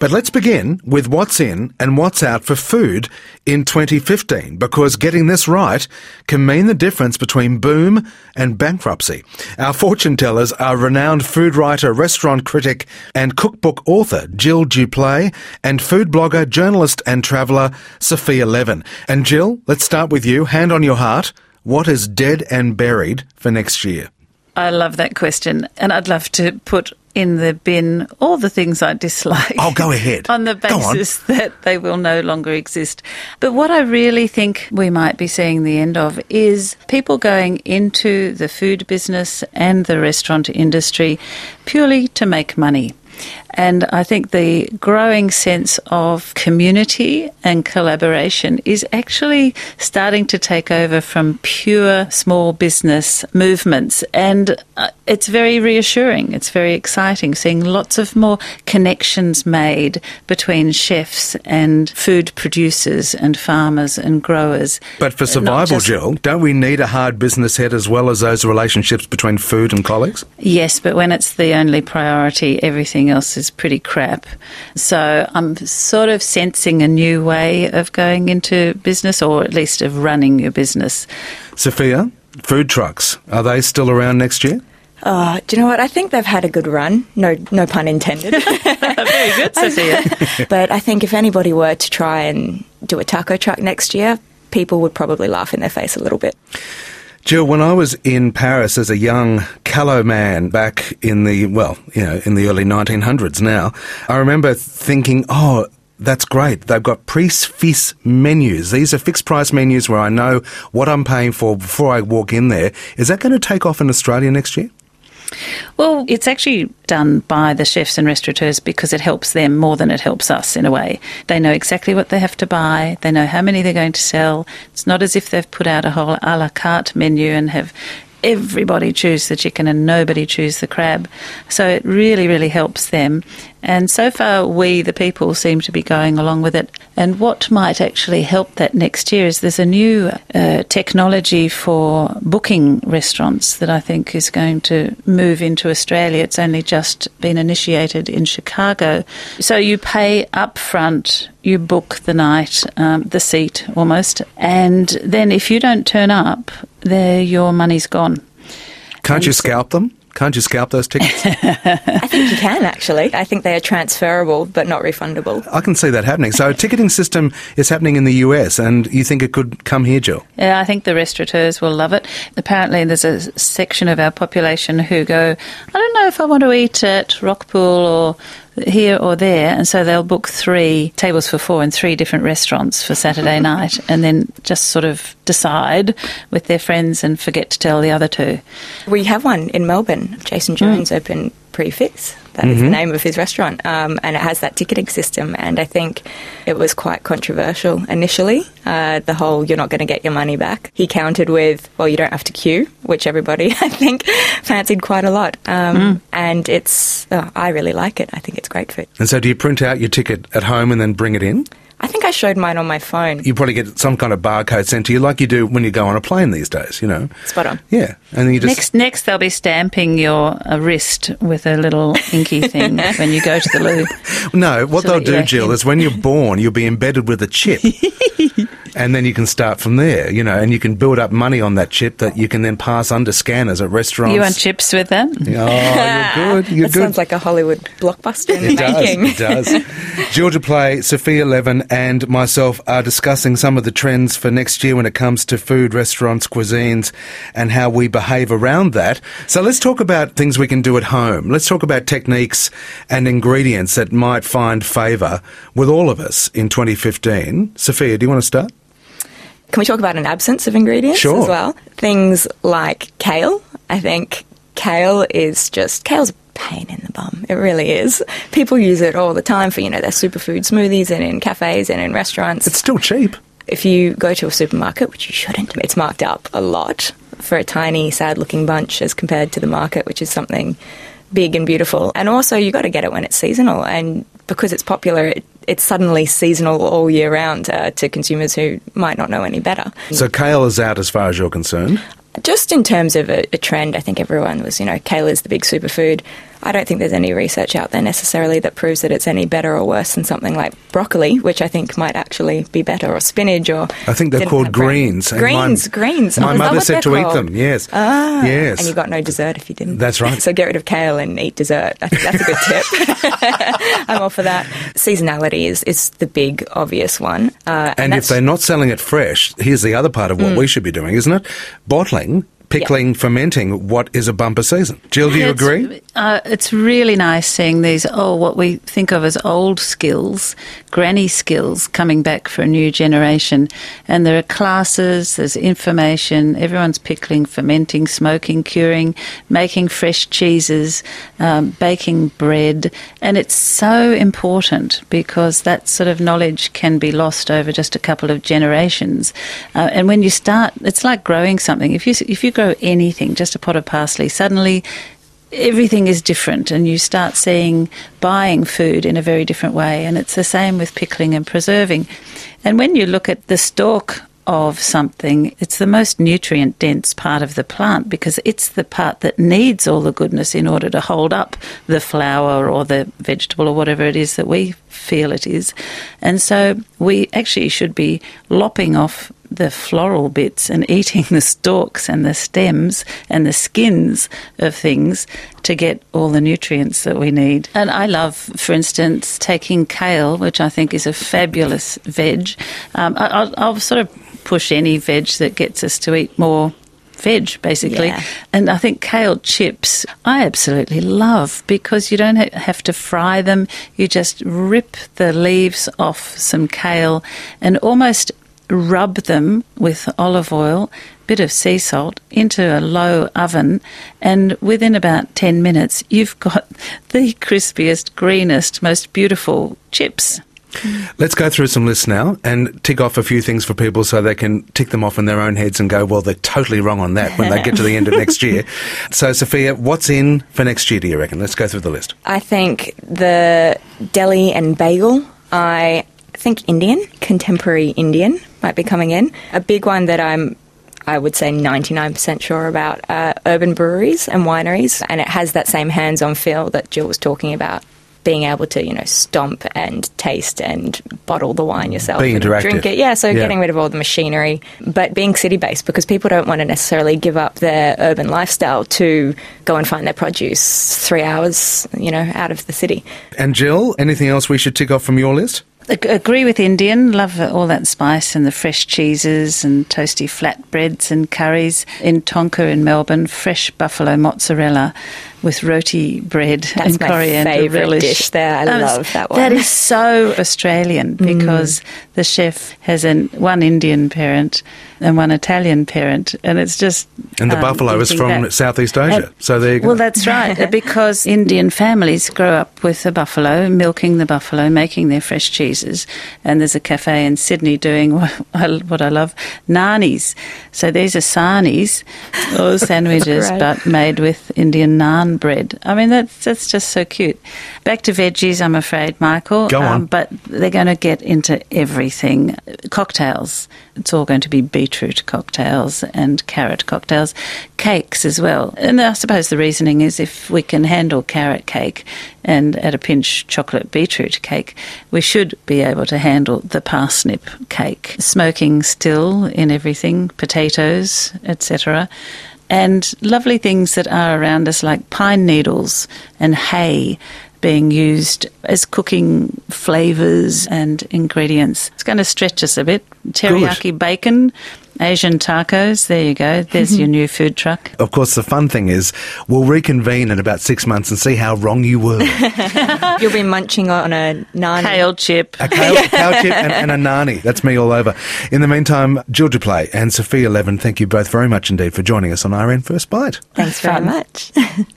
But let's begin with what's in and what's out for food in 2015, because getting this right can mean the difference between boom and bankruptcy. Our fortune tellers are renowned food writer, restaurant critic and cookbook author Gill Duplay and food blogger, journalist and traveller Sophia Levin. And Gill, let's start with you. Hand on your heart. What is dead and buried for next year? I love that question, and I'd love to put in the bin all the things I dislike. Oh, go ahead. On the basis that they will no longer exist. But what I really think we might be seeing the end of is people going into the food business and the restaurant industry purely to make money. And I think the growing sense of community and collaboration is actually starting to take over from pure small business movements. And it's very reassuring. It's very exciting seeing lots of more connections made between chefs and food producers and farmers and growers. But for survival, Jill, don't we need a hard business head as well as those relationships between food and colleagues? Yes, but when it's the only priority, everything else is pretty crap. So I'm sort of sensing a new way of going into business, or at least of running your business. Sophia, food trucks, are they still around next year? Do you know what? I think they've had a good run. No pun intended. Very good, Sophia. But I think if anybody were to try and do a taco truck next year, people would probably laugh in their face a little bit. Jill, when I was in Paris as a young callow man back in the early 1900s now, I remember thinking, oh, that's great. They've got prix-fixe menus. These are fixed-price menus where I know what I'm paying for before I walk in there. Is that going to take off in Australia next year? Well, it's actually done by the chefs and restaurateurs because it helps them more than it helps us in a way. They know exactly what they have to buy. They know how many they're going to sell. It's not as if they've put out a whole a la carte menu and have everybody choose the chicken and nobody choose the crab. So it really, really helps them. And so far, we, the people, seem to be going along with it. And what might actually help that next year is there's a new technology for booking restaurants that I think is going to move into Australia. It's only just been initiated in Chicago. So you pay up front, you book the night, the seat almost, and then if you don't turn up, your money's gone. Can't you scalp them? Can't you scalp those tickets? I think you can, actually. I think they are transferable but not refundable. I can see that happening. So a ticketing system is happening in the US, and you think it could come here, Jill? Yeah, I think the restaurateurs will love it. Apparently there's a section of our population who go, I don't know if I want to eat at Rockpool or here or there, and so they'll book 3 tables for 4 in 3 different restaurants for Saturday night and then just sort of decide with their friends and forget to tell the other 2. We have one in Melbourne. Jason Jones opened Prix-Fixe. That is the name of his restaurant, and it has that ticketing system, and I think it was quite controversial initially, the whole you're not going to get your money back. He countered with, well, you don't have to queue, which everybody, I think, fancied quite a lot, and it's, I really like it. I think it's great food. And so do you print out your ticket at home and then bring it in? I think I showed mine on my phone. You probably get some kind of barcode sent to you like you do when you go on a plane these days, you know. Spot on. Yeah. And then you just... Next they'll be stamping your wrist with a little inky thing when you go to the loo. No, what they'll do, Jill, is when you're born, you'll be embedded with a chip. And then you can start from there, you know, and you can build up money on that chip that you can then pass under scanners at restaurants. You want chips with that? Oh, you're good. You're that good. sounds like a Hollywood blockbuster in the making. It does. Gill Duplay, Sophia Levin and myself are discussing some of the trends for next year when it comes to food, restaurants, cuisines and how we behave around that. So let's talk about things we can do at home. Let's talk about techniques and ingredients that might find favour with all of us in 2015. Sophia, do you want to start? Can we talk about an absence of ingredients as well? Things like kale. I think kale's a pain in the bum. It really is. People use it all the time for, their superfood smoothies and in cafes and in restaurants. It's still cheap. If you go to a supermarket, which you shouldn't, it's marked up a lot for a tiny, sad-looking bunch as compared to the market, which is something big and beautiful. And also, you got to get it when it's seasonal. And because it's popular, it's suddenly seasonal all year round to consumers who might not know any better. So kale is out as far as you're concerned? Just in terms of a trend, I think everyone was, kale is the big superfood. I don't think there's any research out there necessarily that proves that it's any better or worse than something like broccoli, which I think might actually be better, or spinach, or... I think they're called greens. Greens. My mother said to eat them, yes. Yes. And you got no dessert if you didn't. That's right. So get rid of kale and eat dessert. I think that's a good tip. I'm all for that. Seasonality is the big, obvious one. And if they're not selling it fresh, here's the other part of what we should be doing, isn't it? Bottling, pickling, fermenting what is a bumper season. Jill, do you agree? It's really nice seeing these, what we think of as old skills, granny skills, coming back for a new generation. And there are classes, there's information, everyone's pickling, fermenting, smoking, curing, making fresh cheeses, baking bread. And it's so important because that sort of knowledge can be lost over just a couple of generations. And when you start, it's like growing something. If you grow anything, just a pot of parsley, suddenly everything is different and you start buying food in a very different way. And it's the same with pickling and preserving. And when you look at the stalk of something, it's the most nutrient dense part of the plant because it's the part that needs all the goodness in order to hold up the flower or the vegetable or whatever it is that we feel it is. And so we actually should be lopping off the floral bits and eating the stalks and the stems and the skins of things to get all the nutrients that we need. And I love, for instance, taking kale, which I think is a fabulous veg. I'll sort of push any veg that gets us to eat more veg, basically. Yeah. And I think kale chips I absolutely love because you don't have to fry them. You just rip the leaves off some kale and almost rub them with olive oil, bit of sea salt, into a low oven, and within about 10 minutes you've got the crispiest, greenest, most beautiful chips. Let's go through some lists now and tick off a few things for people so they can tick them off in their own heads and go, well, they're totally wrong on that when they get to the end of next year. So, Sophia, what's in for next year, do you reckon? Let's go through the list. I think the deli and bagel. I think Indian, contemporary Indian might be coming in. A big one that I would say 99% sure about urban breweries and wineries, and it has that same hands-on feel that Jill was talking about. Being able to, stomp and taste and bottle the wine yourself. Being interactive. Drink it. Yeah, so getting rid of all the machinery. But being city-based, because people don't want to necessarily give up their urban lifestyle to go and find their produce 3 hours, out of the city. And Jill, anything else we should tick off from your list? Agree with Indian. Love all that spice and the fresh cheeses and toasty flatbreads and curries. In Tonka in Melbourne, fresh buffalo mozzarella with roti bread and coriander relish. That's my favourite dish there. I love that one. That is so Australian because the chef has one Indian parent and one Italian parent, and it's just... And the buffalo is from Southeast Asia, so there you go. Well, that's right, because Indian families grow up with the buffalo, milking the buffalo, making their fresh cheeses, and there's a cafe in Sydney doing what I love, nanis. So these are sarnis, or sandwiches, but made with Indian naan bread. I mean, that's just so cute. Back to veggies, I'm afraid, Michael. Go on. But they're going to get into everything. Cocktails. It's all going to be beetroot cocktails and carrot cocktails. Cakes as well. And I suppose the reasoning is if we can handle carrot cake and at a pinch chocolate beetroot cake, we should be able to handle the parsnip cake. Smoking still in everything, potatoes, etc. And lovely things that are around us like pine needles and hay being used as cooking flavours and ingredients. It's going to stretch us a bit. Teriyaki bacon, Asian tacos, there you go. There's your new food truck. Of course, the fun thing is we'll reconvene in about 6 months and see how wrong you were. You'll be munching on a nani. Kale chip. A kale chip and a nani. That's me all over. In the meantime, Jill du Plessis and Sophia Levin, thank you both very much indeed for joining us on RN First Bite. Thanks very much.